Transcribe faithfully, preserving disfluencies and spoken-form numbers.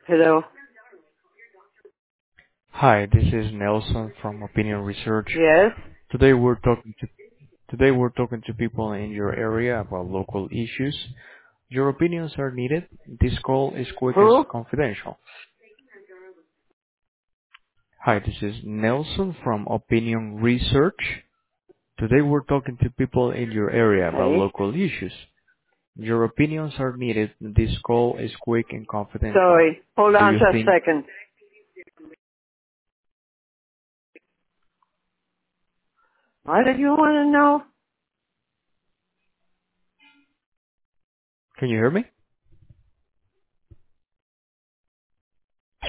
Hello. Hi, this is Nelson from Opinion Research. Yes. Today we're talking to today we're talking to people in your area about local issues. Your opinions are needed. This call is quick and Who? confidential. Hi, this is Nelson from Opinion Research. Today we're talking to people in your area about Okay. local issues. Your opinions are needed. This call is quick and confidential. Sorry. Hold Do on you just a think second. What did you want to know? Can you hear me?